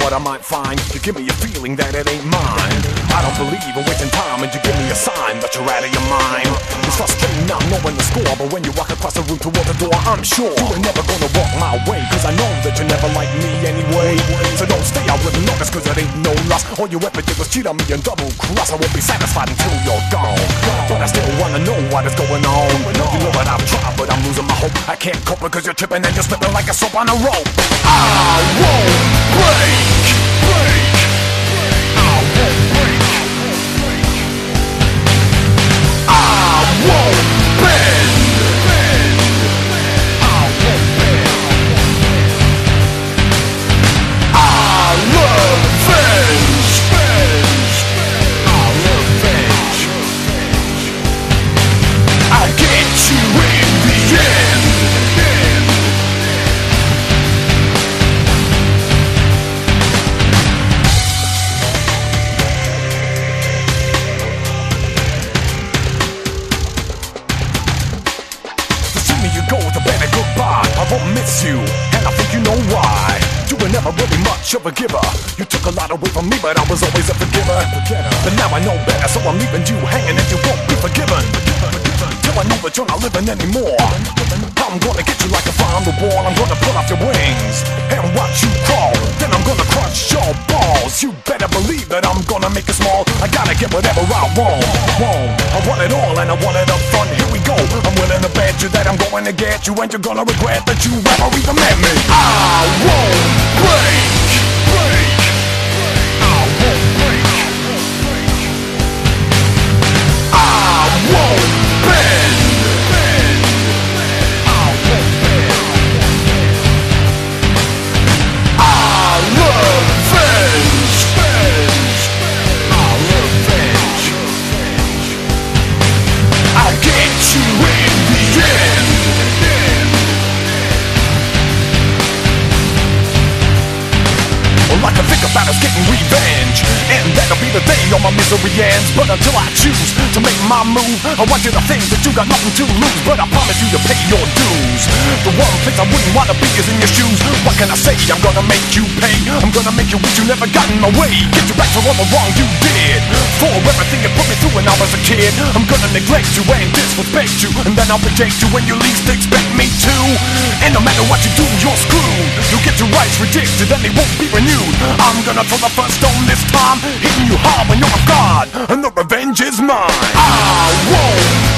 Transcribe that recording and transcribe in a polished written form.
what I might find. You give me a feeling that it ain't mine. I don't believe in wasting time, and you give me a sign that you're out of your mind. It's frustrating not knowing the score, but when you walk across the room toward the door, I'm sure you ain't never gonna walk my way, cause I know that you never like me anyway. So don't stay, I wouldn't notice, cause it ain't no loss. All you ever did was cheat on me and double cross. I won't be satisfied until you're gone, but I still wanna know what is going on. You know that I've tried, but I'm losing my hope. I can't cope because you're tripping and you're slipping like a soap on a rope. I won't break. I won't break. I won't bend. I won't bend. I love revenge. I love revenge. I'll get you in the end. I won't miss you, and I think you know why. You were never really much of a giver. You took a lot away from me, but I was always a forgiver. But now I know better, so I'm leaving you hanging, and you won't be forgiven. Till I know that you're not living anymore. I'm gonna get you like a fly on the wall. I'm gonna pull off your wings and watch you crawl. Then I'm gonna crush your balls. You better believe that I'm gonna make it small. I gotta get whatever I want. I want it all, and I want it up front. Here we go. I'm willing to bet you that I'm going to get you, and you're gonna regret that you ever even met me. I won't break. I won't break. I won't bend. I won't bend. I love revenge. I love revenge. I'll get you in the end. All I can think about is getting revenge, and that'll be the day all my misery ends. But until I choose to make my move, I want you to think that you got nothing to lose, but I promise you to pay your dues. The one place I wouldn't wanna be is in your shoes. What can I say? I'm gonna make you pay. I'm gonna make you wish you never got in my way. Get you back to all the wrong you did, for everything you put me through when I was a kid. I'm gonna neglect you and disrespect you, and then I'll reject you when you least expect me to. And no matter what you do, you're screwed. You'll get your rights rejected and they won't be renewed. I'm gonna throw the first stone this time, hitting you hard when you're a god, and the revenge is mine. I won't